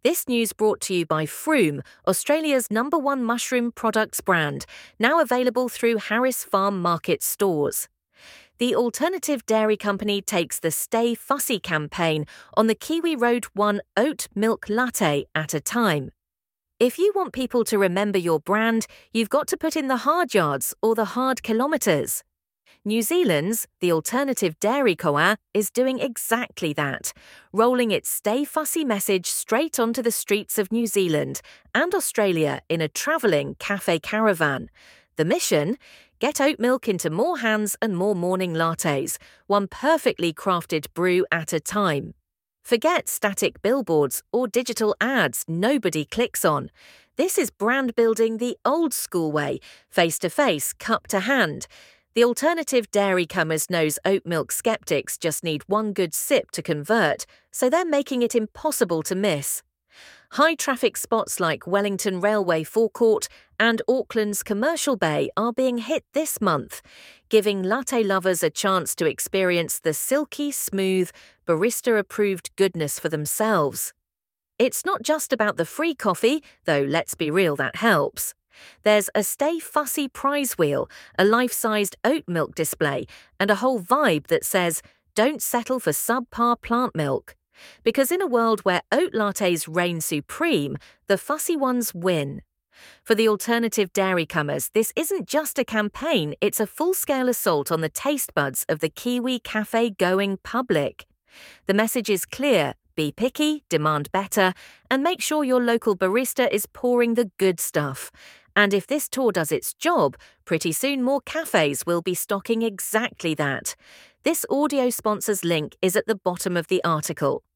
This news brought to you by Froome, Australia's #1 mushroom products brand, now available through Harris Farm Market stores. The alternative dairy company takes the Stay Fussy campaign on the Kiwi Road 1 oat milk latte at a time. If you want people to remember your brand, you've got to put in the hard yards or the hard kilometres. New Zealand's The Alternative Dairy Koa is doing exactly that, rolling its Stay Fussy message straight onto the streets of New Zealand and Australia in a travelling cafe caravan. The mission? Get oat milk into more hands and more morning lattes, one perfectly crafted brew at a time. Forget static billboards or digital ads nobody clicks on. This is brand building the old school way, face-to-face, cup-to-hand. The alternative dairy comers knows oat milk skeptics just need one good sip to convert, so they're making it impossible to miss. High-traffic spots like Wellington Railway forecourt and Auckland's Commercial Bay are being hit this month, giving latte lovers a chance to experience the silky, smooth, barista-approved goodness for themselves. It's not just about the free coffee, though let's be real, that helps. There's a Stay Fussy prize wheel, a life-sized oat milk display, and a whole vibe that says, don't settle for subpar plant milk. Because in a world where oat lattes reign supreme, the fussy ones win. For the alternative dairy comers, this isn't just a campaign, it's a full-scale assault on the taste buds of the Kiwi cafe-going public. The message is clear: be picky, demand better, and make sure your local barista is pouring the good stuff. And if this tour does its job, pretty soon more cafes will be stocking exactly that. This audio sponsor's link is at the bottom of the article.